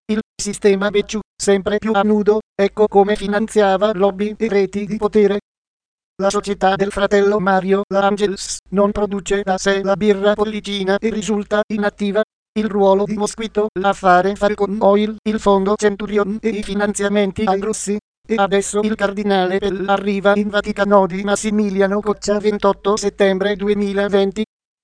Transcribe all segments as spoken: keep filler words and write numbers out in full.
Il sistema Becciu, sempre più a nudo, ecco come finanziava lobby e reti di potere. La società del fratello Mario, la Angels, non produce da sé la birra Pollicina e risulta inattiva. Il ruolo di Mosquito, l'affare Falcon Oil, il fondo Centurion e i finanziamenti ai russi. E adesso il cardinale Pell arriva in Vaticano di Massimiliano Coccia ventotto settembre duemilaventi.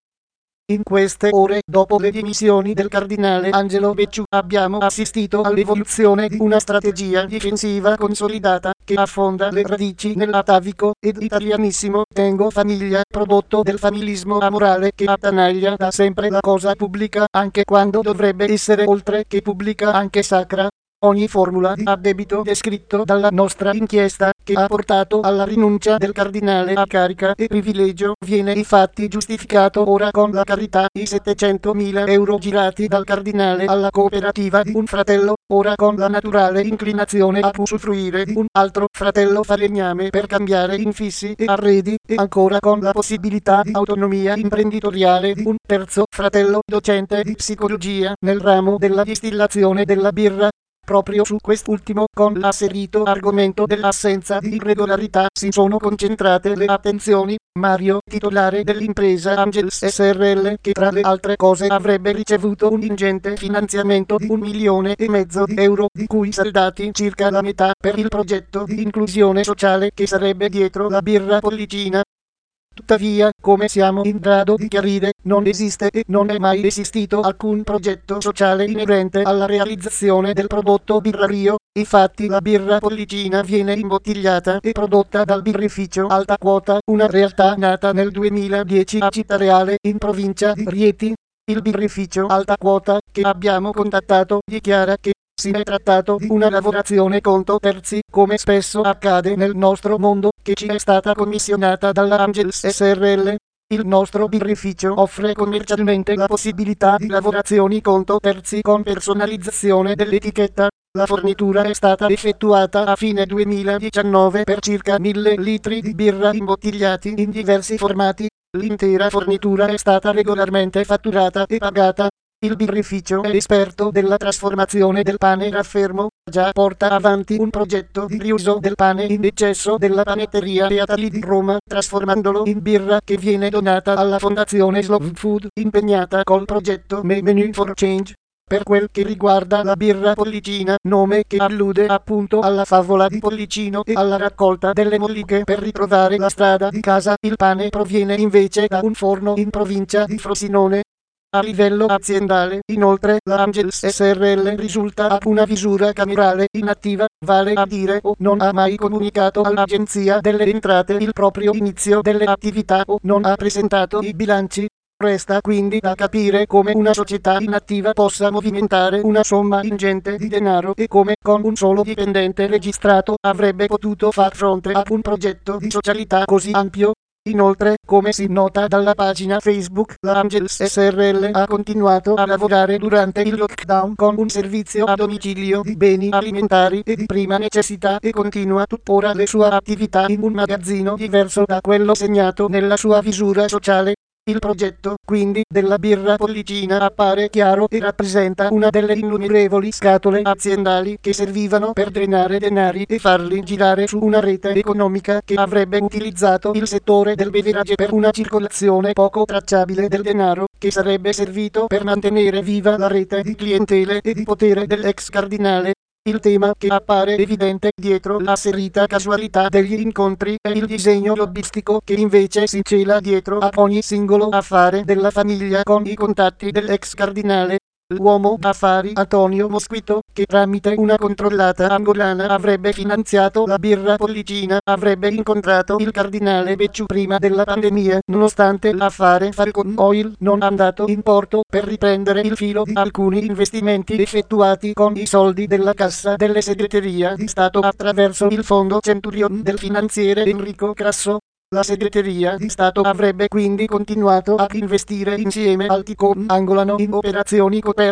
In queste ore, dopo le dimissioni del cardinale Angelo Becciu, abbiamo assistito all'evoluzione di una strategia difensiva consolidata, che affonda le radici nell'atavico ed italianissimo tengo famiglia, prodotto del familismo amorale che attanaglia da sempre la cosa pubblica, anche quando dovrebbe essere oltre che pubblica anche sacra. Ogni formula di addebito descritto dalla nostra inchiesta, che ha portato alla rinuncia del cardinale a carica e privilegio, viene infatti giustificato ora con la carità. I settecentomila euro girati dal cardinale alla cooperativa di un fratello, ora con la naturale inclinazione a usufruire di un altro fratello falegname per cambiare infissi e arredi, e ancora con la possibilità di autonomia imprenditoriale di un terzo fratello docente di psicologia nel ramo della distillazione della birra. Proprio su quest'ultimo, con l'asserito argomento dell'assenza di irregolarità, si sono concentrate le attenzioni. Mario, titolare dell'impresa Angels S R L, che tra le altre cose avrebbe ricevuto un ingente finanziamento di un milione e mezzo di euro, di cui saldati circa la metà per il progetto di inclusione sociale che sarebbe dietro la birra Pollicina. Tuttavia, come siamo in grado di chiarire, non esiste e non è mai esistito alcun progetto sociale inerente alla realizzazione del prodotto birrario. Infatti la birra Pollicina viene imbottigliata e prodotta dal birrificio Alta Quota, una realtà nata nel duemiladieci a Cittareale, in provincia di Rieti. Il birrificio Alta Quota, che abbiamo contattato, dichiara che si è trattato di una lavorazione conto terzi, come spesso accade nel nostro mondo, che ci è stata commissionata dalla Angels S R L. Il nostro birrificio offre commercialmente la possibilità di lavorazioni conto terzi con personalizzazione dell'etichetta. La fornitura è stata effettuata a fine duemiladiciannove per circa mille litri di birra imbottigliati in diversi formati. L'intera fornitura è stata regolarmente fatturata e pagata. Il birrificio è esperto della trasformazione del pane raffermo, già porta avanti un progetto di riuso del pane in eccesso della panetteria Beatali di Roma, trasformandolo in birra che viene donata alla fondazione Slow Food, impegnata col progetto Menu for Change. Per quel che riguarda la birra Pollicina, nome che allude appunto alla favola di Pollicino e alla raccolta delle molliche per ritrovare la strada di casa, il pane proviene invece da un forno in provincia di Frosinone. A livello aziendale, inoltre, la Angels S R L risulta a una visura camerale inattiva, vale a dire o non ha mai comunicato all'Agenzia delle Entrate il proprio inizio delle attività o non ha presentato i bilanci. Resta quindi da capire come una società inattiva possa movimentare una somma ingente di denaro e come, con un solo dipendente registrato, avrebbe potuto far fronte a un progetto di socialità così ampio. Inoltre, come si nota dalla pagina Facebook, la Angels S R L ha continuato a lavorare durante il lockdown con un servizio a domicilio di beni alimentari e di prima necessità e continua tuttora le sue attività in un magazzino diverso da quello segnato nella sua visura sociale. Il progetto, quindi, della birra Pollicina appare chiaro e rappresenta una delle innumerevoli scatole aziendali che servivano per drenare denari e farli girare su una rete economica che avrebbe utilizzato il settore del beverage per una circolazione poco tracciabile del denaro, che sarebbe servito per mantenere viva la rete di clientele e di potere dell'ex cardinale. Il tema che appare evidente dietro l'asserita casualità degli incontri è il disegno lobbistico che invece si cela dietro a ogni singolo affare della famiglia con i contatti dell'ex cardinale. L'uomo d'affari Antonio Mosquito, che tramite una controllata angolana avrebbe finanziato la birra Pollicina, avrebbe incontrato il cardinale Becciu prima della pandemia, nonostante l'affare Falcon Oil non andato in porto, per riprendere il filo di alcuni investimenti effettuati con i soldi della cassa delle segreteria di Stato attraverso il fondo Centurion del finanziere Enrico Crasso. La segreteria di Stato avrebbe quindi continuato ad investire insieme al Ticon Angolano in operazioni coperte.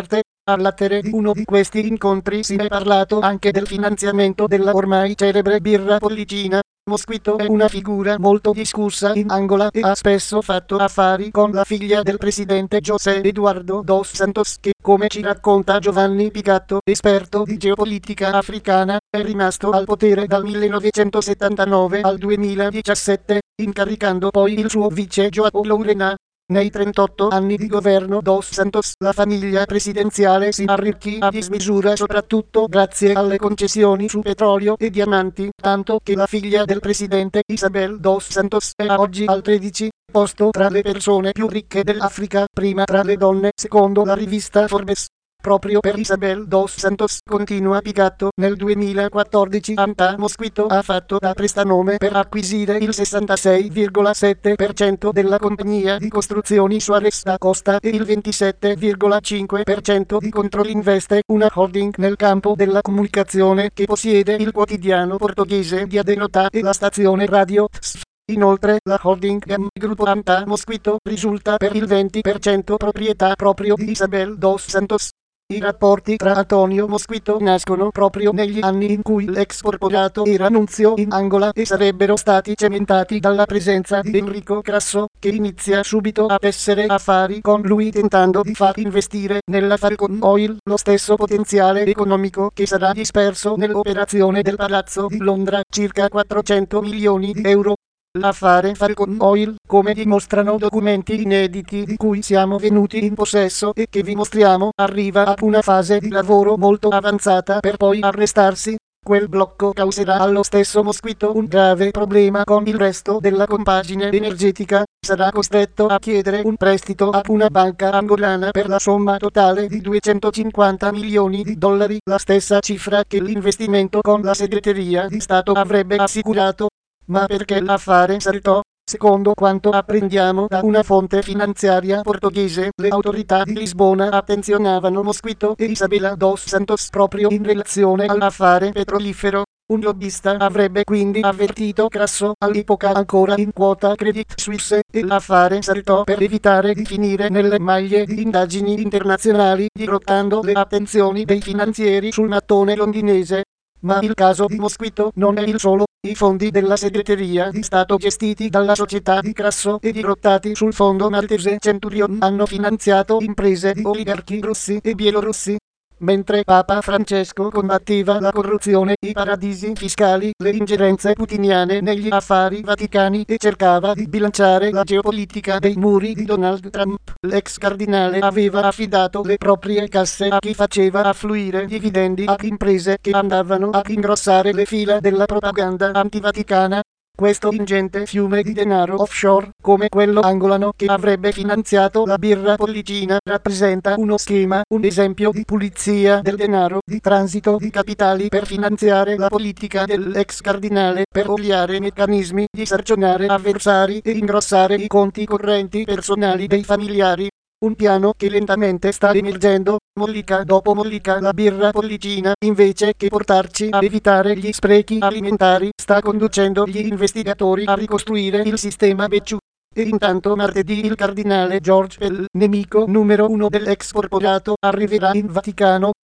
Al latere di uno di questi incontri si è parlato anche del finanziamento della ormai celebre birra Pollicina. Mosquito è una figura molto discussa in Angola e ha spesso fatto affari con la figlia del presidente José Eduardo dos Santos che, come ci racconta Giovanni Pigatto, esperto di geopolitica africana, è rimasto al potere dal millenovecentosettantanove al duemiladiciassette, incaricando poi il suo vice João Lourenço. Nei trentotto anni di governo dos Santos, la famiglia presidenziale si arricchì a dismisura soprattutto grazie alle concessioni su petrolio e diamanti, tanto che la figlia del presidente Isabel dos Santos è oggi al tredicesimo posto tra le persone più ricche dell'Africa, prima tra le donne, secondo la rivista Forbes. Proprio per Isabel dos Santos, continua Pigatto, nel duemilaquattordici Anta Mosquito ha fatto da prestanome per acquisire il sessantasei virgola sette per cento della compagnia di costruzioni Suarez da Costa e il ventisette virgola cinque per cento di Control Investe, una holding nel campo della comunicazione che possiede il quotidiano portoghese Dia de Nota e la stazione radio T S F. Inoltre, la holding G A M Gruppo Anta Mosquito risulta per il venti per cento proprietà proprio di Isabel dos Santos. I rapporti tra Antonio Mosquito nascono proprio negli anni in cui l'ex corporato era nunzio in Angola e sarebbero stati cementati dalla presenza di Enrico Grasso, che inizia subito a tessere affari con lui tentando di far investire nella Falcon Oil lo stesso potenziale economico che sarà disperso nell'operazione del Palazzo di Londra, circa quattrocento milioni di euro. L'affare Falcon Oil, come dimostrano documenti inediti di cui siamo venuti in possesso e che vi mostriamo, arriva ad una fase di lavoro molto avanzata per poi arrestarsi. Quel blocco causerà allo stesso Mosquito un grave problema con il resto della compagine energetica. Sarà costretto a chiedere un prestito a una banca angolana per la somma totale di duecentocinquanta milioni di dollari, la stessa cifra che l'investimento con la segreteria di Stato avrebbe assicurato. Ma perché l'affare saltò? Secondo quanto apprendiamo da una fonte finanziaria portoghese, le autorità di Lisbona attenzionavano Mosquito e Isabela dos Santos proprio in relazione all'affare petrolifero. Un lobbista avrebbe quindi avvertito Grasso, all'epoca ancora in quota Credit Suisse, e l'affare saltò per evitare di finire nelle maglie di indagini internazionali, dirottando le attenzioni dei finanzieri sul mattone londinese. Ma il caso di Mosquito non è il solo. I fondi della segreteria di Stato gestiti dalla società di Grasso e dirottati sul fondo maltese Centurion hanno finanziato imprese di oligarchi russi e bielorussi. Mentre Papa Francesco combatteva la corruzione, i paradisi fiscali, le ingerenze putiniane negli affari vaticani e cercava di bilanciare la geopolitica dei muri di Donald Trump, l'ex cardinale aveva affidato le proprie casse a chi faceva affluire dividendi a imprese che andavano a ingrossare le fila della propaganda antivaticana. Questo ingente fiume di denaro offshore, come quello angolano che avrebbe finanziato la birra Pollicina, rappresenta uno schema, un esempio di pulizia del denaro, di transito di capitali per finanziare la politica dell'ex cardinale, per oliare meccanismi di sanzionare avversari e ingrossare i conti correnti personali dei familiari. Un piano che lentamente sta emergendo, mollica dopo mollica. La birra Pollicina, invece che portarci a evitare gli sprechi alimentari, sta conducendo gli investigatori a ricostruire il sistema Becciu. E intanto martedì il cardinale George Pell, nemico numero uno dell'ex corporato, arriverà in Vaticano.